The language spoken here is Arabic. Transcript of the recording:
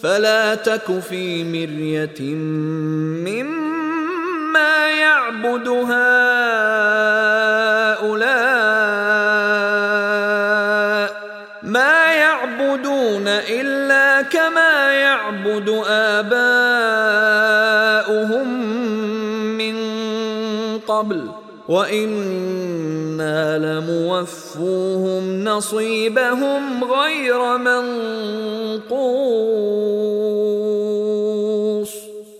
فلا تك في مرية مما يعبد هؤلاء، ما يعبدون إلا كما يعبد آباؤهم من قبل، وإنا لموفوهم نصيبهم غير منقوص.